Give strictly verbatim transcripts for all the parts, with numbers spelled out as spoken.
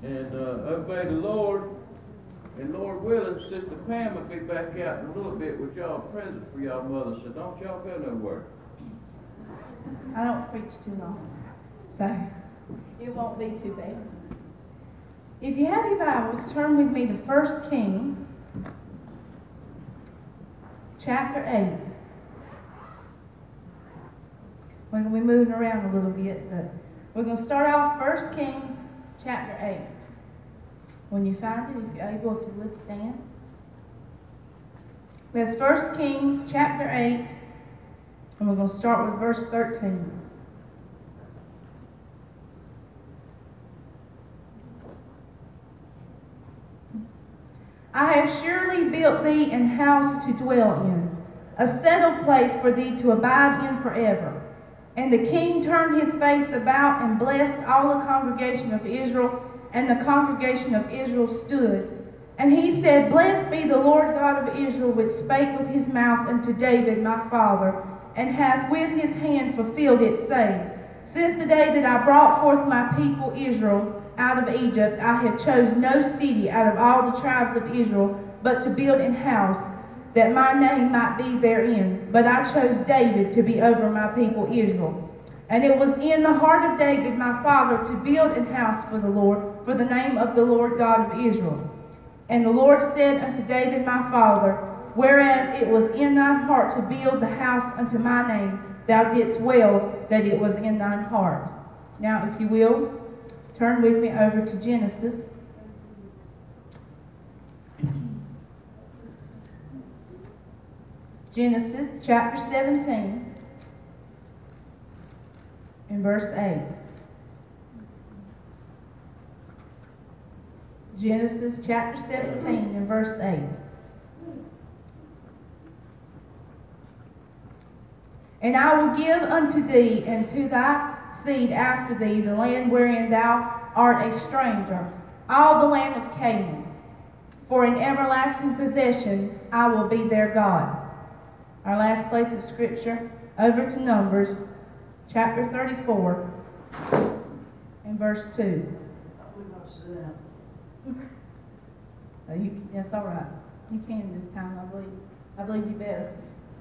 and uh, obey the Lord. And Lord willing, Sister Pam will be back out in a little bit with y'all present for y'all mother, so don't y'all go nowhere. I don't preach too long, so it won't be too bad. If you have your Bibles, turn with me to First Kings, chapter eight. We're going to be moving around a little bit, but we're going to start off First Kings, chapter eight. When you find it, if you're able, if you would stand. That's First Kings, chapter eight, and we're going to start with verse thirteen. I have surely built thee an house to dwell in, a settled place for thee to abide in forever. And the king turned his face about and blessed all the congregation of Israel, and the congregation of Israel stood. And he said, Blessed be the Lord God of Israel, which spake with his mouth unto David my father, and hath with his hand fulfilled it, saying, Since the day that I brought forth my people Israel out of Egypt, I have chose no city out of all the tribes of Israel, but to build an house, that my name might be therein. But I chose David to be over my people Israel. And it was in the heart of David my father to build an house for the Lord, for the name of the Lord God of Israel. And the Lord said unto David my father, Whereas it was in thine heart to build the house unto my name, thou didst well that it was in thine heart. Now, if you will, turn with me over to Genesis. Genesis chapter seventeen and verse eight. Genesis chapter seventeen and verse eight. And I will give unto thee and to thy seed after thee the land wherein thou art a stranger, all the land of Canaan. For an everlasting possession I will be their God. Our last place of scripture, over to Numbers, chapter thirty-four, and verse two. Oh, you, that's all right. You can this time, I believe. I believe you better.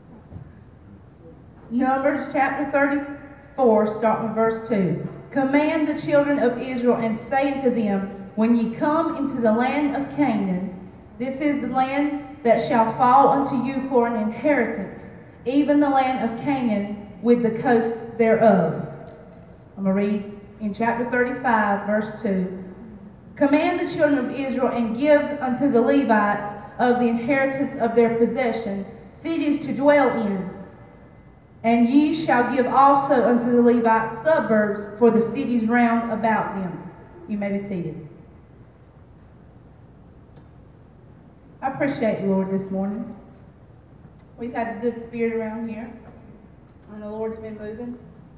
Numbers chapter thirty-four, start with verse two. Command the children of Israel and say unto them, When ye come into the land of Canaan, this is the land that shall fall unto you for an inheritance, even the land of Canaan with the coast thereof. I'm going to read in chapter thirty-five, verse two. Command the children of Israel and give unto the Levites of the inheritance of their possession cities to dwell in. And ye shall give also unto the Levites suburbs for the cities round about them. You may be seated. I appreciate the Lord this morning. We've had a good spirit around here, and the Lord's been moving.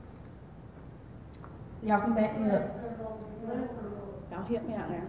Y'all can back me up. Y'all help me out now.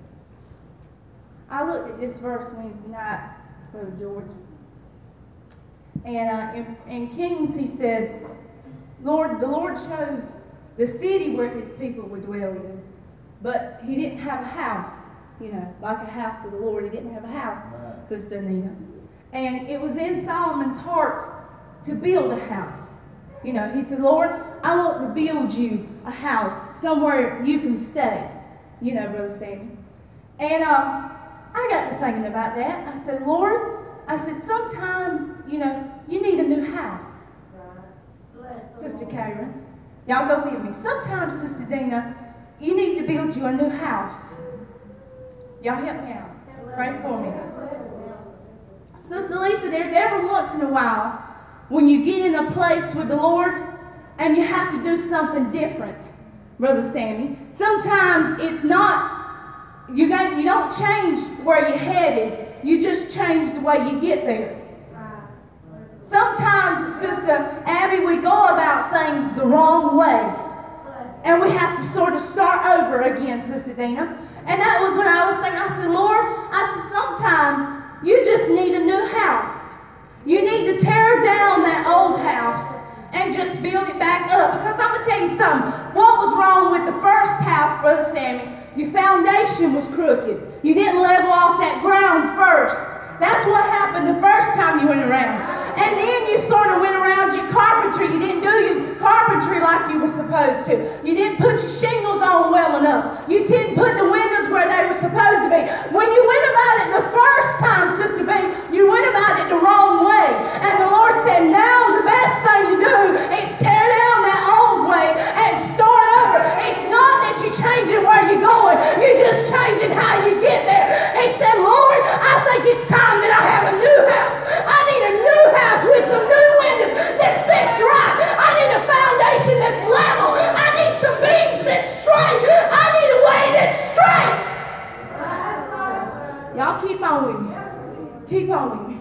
I looked at this verse Wednesday night, Brother George. And uh, in, in Kings, he said, Lord, the Lord chose the city where his people would dwell in, but he didn't have a house, you know, like a house of the Lord. He didn't have a house, right. Sister Anita. And it was in Solomon's heart to build a house. You know, he said, Lord, I want to build you a house somewhere you can stay. You know, Brother Sammy. And uh, I got to thinking about that. I said, Lord, I said, sometimes, you know, you need a new house. Right. Sister Karen, y'all go with me. Sometimes, Sister Dina, you need to build you a new house. Y'all help me out. Pray for me. Sister Lisa, there's every once in a while when you get in a place with the Lord and you have to do something different, Brother Sammy. Sometimes it's not, you don't, you don't change where you're headed. You just change the way you get there. Sometimes, Sister Abby, we go about things the wrong way. And we have to sort of start over again, Sister Dina. And that was when I was saying, I said, Lord, I said, sometimes you just need a new house. You need to tear down that old house and just build it back up. Because I'm going to tell you something. What was wrong with the first house, Brother Sammy? Your foundation was crooked. You didn't level off that ground first. That's what happened the first time you went around. And then you sort of went around your carpentry. You didn't do your carpentry like you were supposed to. You didn't put your shingles on well enough. You didn't put the windows where they were supposed to be. When you went about it the first time, Sister B, you went about it the wrong way. And the Lord said, now the best thing to do is tear down that old way and start over. It's not that you're changing where you're going. You're just changing how you get there. He said, Lord, I think it's time that I have a new house. I need a new house with some new windows that's fixed right. I need a foundation that's level. I need some beams that's straight. I need a way that's straight. Y'all keep on with me. Keep on with me.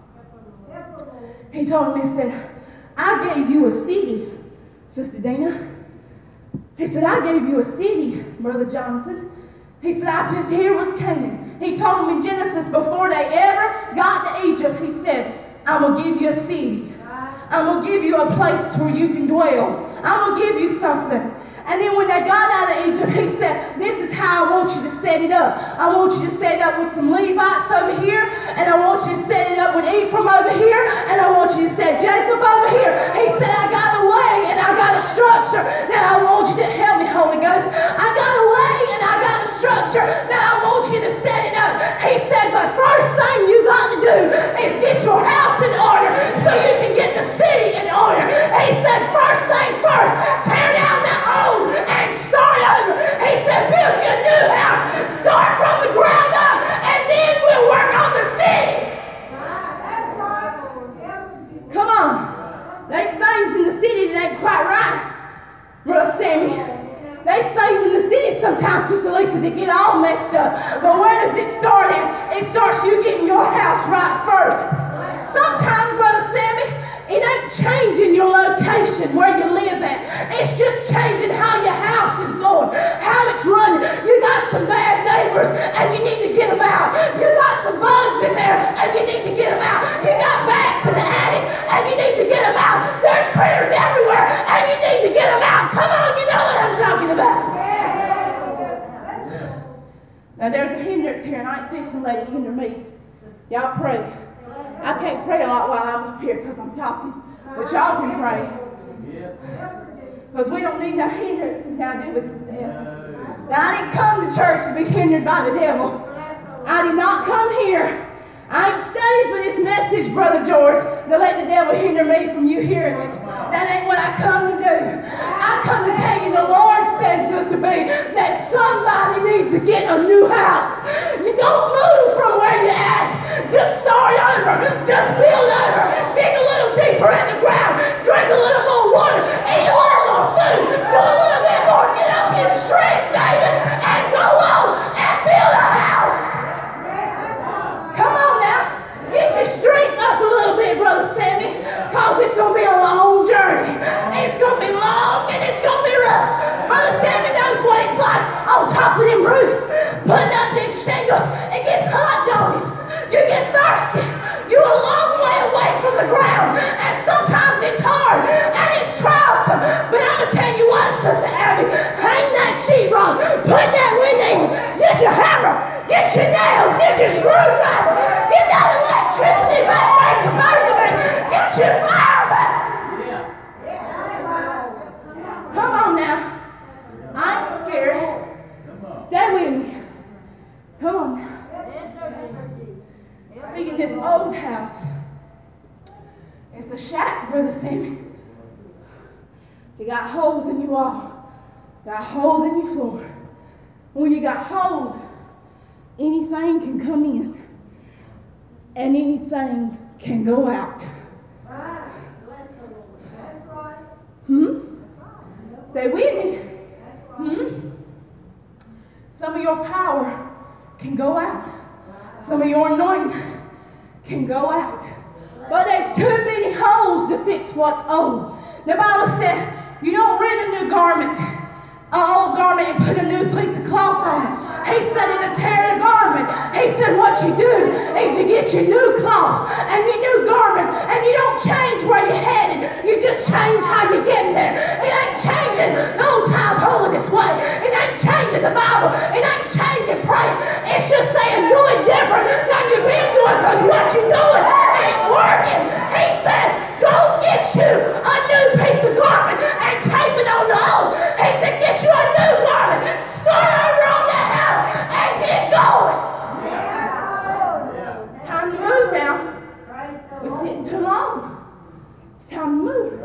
He told me, he said, I gave you a city, Sister Dana. He said, I gave you a city, Brother Jonathan. He said, I was here was Canaan. He told them in Genesis before they ever got to Egypt, he said, I'm going to give you a city. I'm going to give you a place where you can dwell. I'm going to give you something. And then when they got out of Egypt, he said, this is how I want you to set it up. I want you to set it up with some Levites over here, and I want you to set it up with Ephraim over here, and I want you to set Jacob over here. He said, I got a way and I got a structure that I want you to help me, Holy Ghost. I got a way and I got a structure that I want you to set it up. He said, but first thing you got to do is get your house in order so you can get the city in order. He said, first thing first, tear down that old and start over. He said, build you a new house, start from the ground up, and then we'll work on the city. Come on. There's things in the city that ain't quite right, Brother Sammy. There's things in the city sometimes, Sister Lisa, that get all messed up. But where does it start at? It starts you getting your house right first. Sometimes, Brother Sammy, it ain't changing your location where you live at. It's just changing how your house is going, how it's running. You got some bad neighbors and you need to get them out. You got some bugs in there and you need to get them out. You got bats in the attic and you need to get them out. There's critters everywhere and you need to get them out. Come on, you know what I'm talking about. Now there's a hindrance here and I ain't fixing to let it hinder me. Y'all pray. I can't pray a lot while I'm up here because I'm talking, but y'all can pray. Because we don't need no hindrance now, do we? Now, I didn't come to church to be hindered by the devil. I did not come here. I ain't studied for this message, Brother George, to let the devil hinder me from you hearing it. That ain't what I come to do. I come to tell you the Lord said, Sister B, that somebody needs to get a new house. You don't move from where you're at. Just start over. Just build over. Dig a little deeper in the ground. Drink a little more water. Eat a little more food. Do a little bit more. Get up your strength, David, and go on and build a house. Come on now. Get your strength up a little bit, Brother Sammy, because it's going to be a long journey. It's going to be long and it's going to be rough. Brother Sammy knows what it's like on top of them roofs, putting up them shingles. It gets hot, don't it? You get thirsty. You're a long way away from the ground, and sometimes it's hard and it's troublesome. But I'm going to tell you what, Sister Abby, hang that sheetrock, put that window in, get your hammer, get your nails, get your screwdriver, get that electricity back where it's supposed to be, get your fire back. Come on now. I ain't scared. Stay with me. Come on now. See, in this old house, it's a shack, Brother Sammy. You got holes in your wall, got holes in your floor. When you got holes, anything can come in, and anything can go out. Hmm? Stay with me. Hmm? Some of your power can go out. Some of your anointing can go out. But there's too many holes to fix what's old. The Bible said you don't rent a new garment, an old garment, and put a new piece of cloth on it. He said it'll tear the garment. He said what what you do is you get your new cloth and your new garment, and you don't change where you're headed. You just change how you're getting there. It ain't changing old time holiness way. It ain't changing the Bible. It ain't changing praying. It's just saying do it different than you've been doing, because what you're doing ain't working. He said, go get you a new piece of garment and tape it on the old. He said, get you a new garment, start over on the house, and get going. Yeah. It's time to move now. We're sitting too long. It's time to move.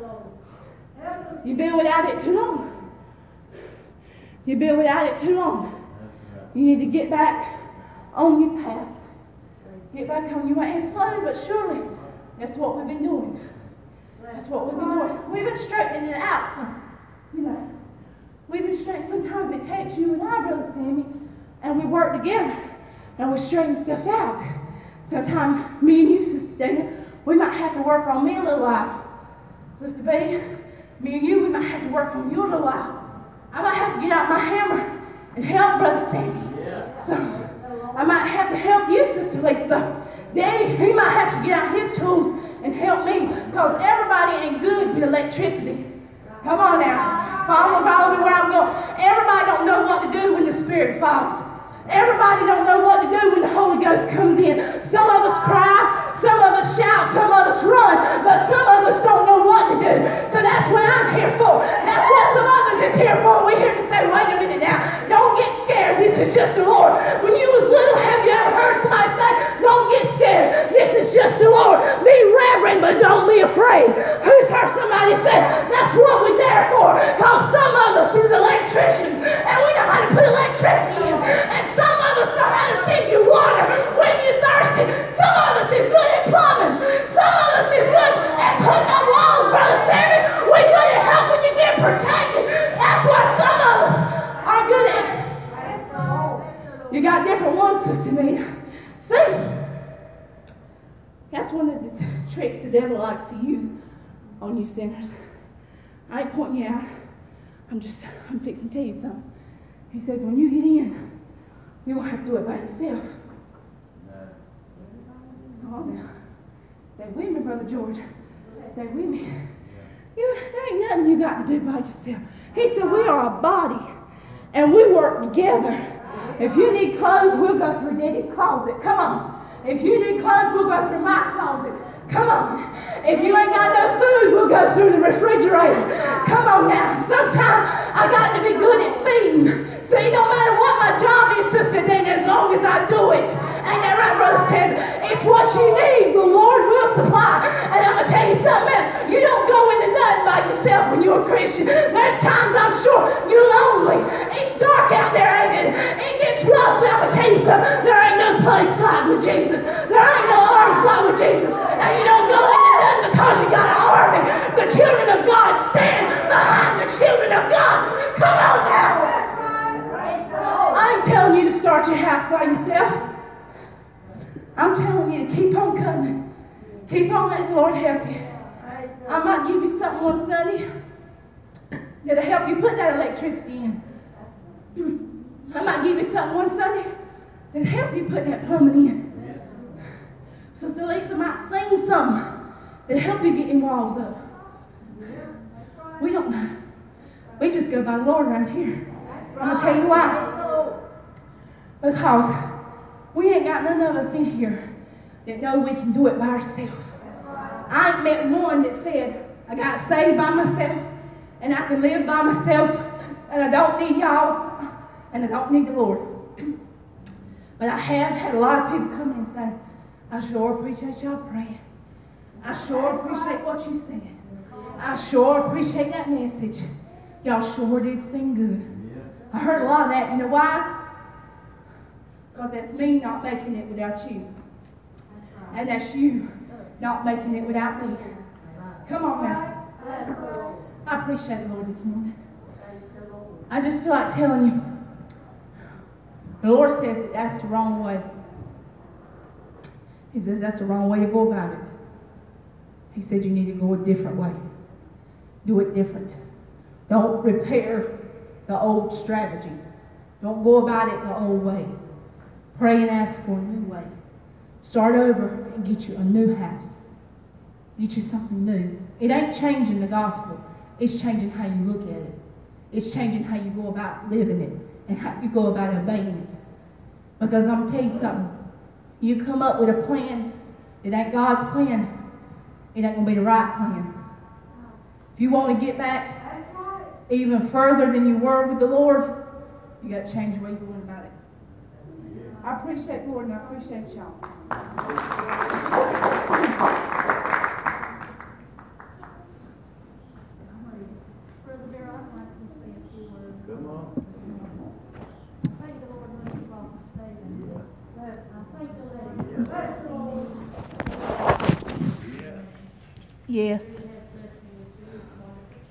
You've been without it too long. You've been without it too long. You need to get back on your path. Get back on your way. And slowly but surely, that's what we've been doing. That's what we've been doing. We've been straightening it out some. You know. We've been straightening. Sometimes it takes you and I, Brother Sammy, and we work together, and we straighten stuff out. Sometimes me and you, Sister Dana, we might have to work on me a little while. Sister B, me and you, we might have to work on you a little while. I might have to get out my hammer and help Brother Sammy. Yeah. So I might have to help you, Sister Lisa. Daddy, he might have to get out his tools and help me, because everybody ain't good with electricity. Come on now. Follow, follow me where I'm going. Everybody don't know what to do when the Spirit falls. Everybody don't know what to do when the Holy Ghost comes in. Some of us cry, some of us shout, some of us run, but some of us don't know what to do. So that's what I'm here for. That's what some others is here for. We're here to say, wait a minute now, don't get scared. This is just the Lord. When you was little, have you ever heard somebody say, don't get scared. This is just the Lord. Be reverent, but don't be afraid. Who's heard somebody say, that's what we're there for? Because some of us is electricians, and we know how to put electricity in. And some of us know how to send you water when you're thirsty. Some of us is good at plumbing. Some of us is good at putting up walls, Brother Sammy. We're good at helping you get protected. That's what some of us are good at. You got different ones, Sister Nita. See? That's one of the tricks the devil likes to use on you sinners. I ain't pointing you out. I'm just, I'm fixing to tell you something. He says, when you get in, you won't have to do it by yourself. Come on now. Stay with me, Brother George. Stay with me. You, there ain't nothing you got to do by yourself. He said, we are a body, and we work together. If you need clothes, we'll go through Daddy's closet. Come on. If you need clothes, we'll go through my closet. Come on. If you ain't got no food, we'll go through the refrigerator. Come on now. Sometimes I got to be good at feeding. See, no matter what my job is, Sister Dana, as long as I do it. Ain't that right, Brother Sam? It's what you need. The Lord will supply. And I'm going to tell you something else. You don't go into nothing by yourself when you're a Christian. There's times I'm sure you're lonely. It's dark out there, ain't it? It gets rough, but I'm going to tell you something. There ain't no place like with Jesus. There ain't no arms like with Jesus. And you don't go into nothing because you got an army. The children of God stand behind the children of God. Come on now. I ain't telling you to start your house by yourself. I'm telling you to keep on coming. Keep on letting the Lord help you. I might give you something one Sunday that'll help you put that electricity in. I might give you something one Sunday that'll help you put that plumbing in. Sister Lisa might sing something that'll help you get your walls up. We don't know. We just go by the Lord around here. I'm going to tell you why. Because we ain't got none of us in here that know we can do it by ourselves. I ain't met one that said, I got saved by myself, and I can live by myself, and I don't need y'all, and I don't need the Lord. But I have had a lot of people come in and say, I sure appreciate y'all praying. I sure appreciate what you said. I sure appreciate that message. Y'all sure did sing good. I heard a lot of that. You know why? Because that's me not making it without you. And that's you not making it without me. Come on now. I appreciate the Lord this morning. I just feel like telling you, the Lord says that that's the wrong way. He says that's the wrong way to go about it. He said you need to go a different way. Do it different. Don't repair the old strategy. Don't go about it the old way. Pray and ask for a new way. Start over and get you a new house. Get you something new. It ain't changing the gospel. It's changing how you look at it. It's changing how you go about living it and how you go about obeying it. Because I'm going to tell you something. You come up with a plan, it ain't God's plan. It ain't going to be the right plan. If you want to get back even further than you were with the Lord, you got to change the way you're going about it. I appreciate the Lord and I appreciate y'all. Brother Darrell, I'd like to say a few words. Come on. Thank the Lord when you walk the stage. Yeah. Bless, I thank the Lord. Bless the Lord. Yeah. Yes.